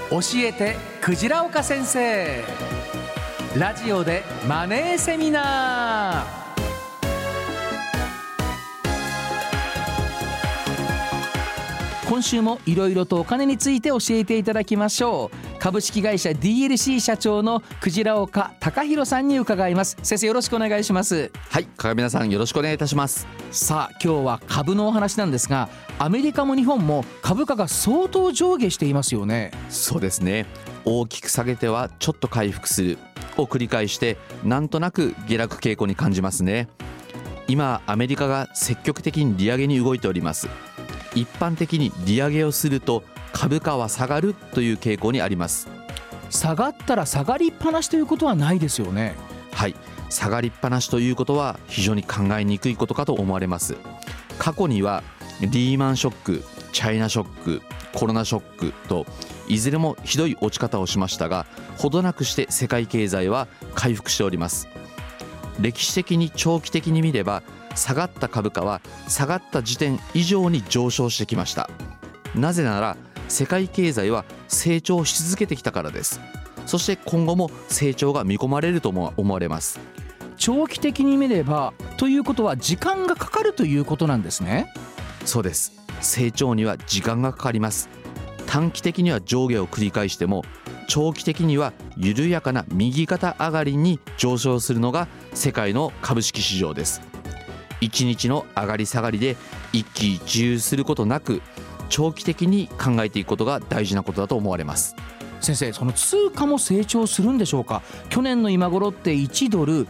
教えてクジラ岡先生。ラジオでマネーセミナー。今週もいろいろとお金について教えていただきましょう。株式会社 DLC 社長のクジラ岡隆弘さんに伺います。先生、よろしくお願いします。 はい、鏡田さん、よろしくお願いいたします。 さあ、今日は株のお話なんですが、アメリカも日本も株価が相当上下していますよね。 そうですね。大きく下げてはちょっと回復するを繰り返して、なんとなく下落傾向に感じますね。今アメリカが積極的に利上げに動いております。一般的に利上げをすると株価は下がるという傾向にあります。 下がったら下がりっぱなしということはないですよね。 はい、下がりっぱなしということは非常に考えにくいことかと思われます。過去にはリーマンショック、チャイナショック、コロナショックといずれもひどい落ち方をしましたが、ほどなくして世界経済は回復しております。歴史的に長期的に見れば、下がった株価は下がった時点以上に上昇してきました。なぜなら世界経済は成長し続けてきたからです。そして今後も成長が見込まれると思われます。 長期的に見ればということは時間がかかるということなんですね。 そうです。成長には時間がかかります。短期的には上下を繰り返しても、長期的には緩やかな右肩上がりに上昇するのが世界の株式市場です。1日の上がり下がりで一喜一憂することなく、長期的に考えていくことが大事なことだと思われます。 先生、その通貨も成長するんでしょうか。去年の今頃って1ドル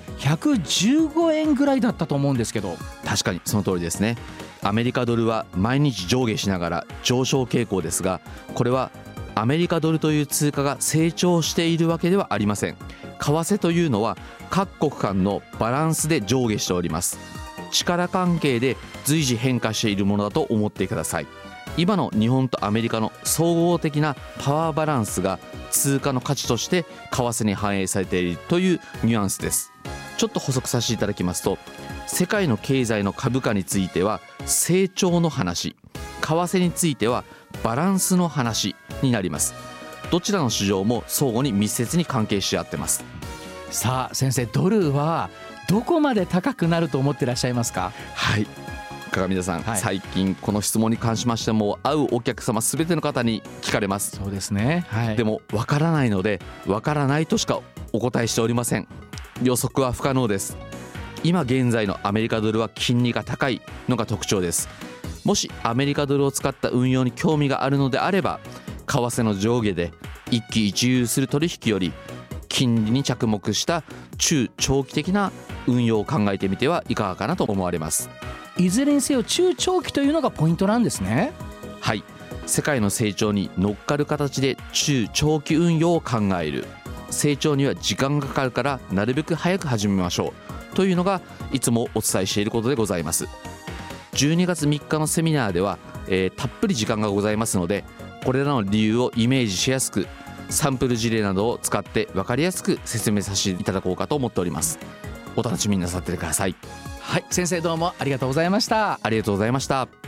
115円ぐらいだったと思うんですけど。 確かにその通りですね。アメリカドルは毎日上下しながら上昇傾向ですが、これはアメリカドルという通貨が成長しているわけではありません。為替というのは各国間のバランスで上下しております。力関係で随時変化しているものだと思ってください。今の日本とアメリカの総合的なパワーバランスが通貨の価値として為替に反映されているというニュアンスです。ちょっと補足させていただきますと、世界の経済の株価については成長の話、為替についてはバランスの話になります。どちらの市場も相互に密接に関係し合ってます。 さあ先生、ドルはどこまで高くなると思ってらっしゃいますか。 はい、鏡田さん、最近この質問に関しましても会うお客様すべての方に聞かれます。 そうですね、 でもわからないので、わからないとしかお答えしておりません。予測は不可能です。今現在のアメリカドルは金利が高いのが特徴です。もしアメリカドルを使った運用に興味があるのであれば、為替の上下で一喜一憂する取引より金利に着目した中長期的な運用を考えてみてはいかがかなと思われます。 いずれにせよ中長期というのがポイントなんですね。 はい、世界の成長に乗っかる形で中長期運用を考える。成長には時間がかかるからなるべく早く始めましょうというのがいつもお伝えしていることでございます。12月3日のセミナーでは、たっぷり時間がございますので、これらの理由をイメージしやすく、サンプル事例などを使って分かりやすく説明させていただこうかと思っております。お楽しみになさってください。 はい、先生どうもありがとうございました。 ありがとうございました。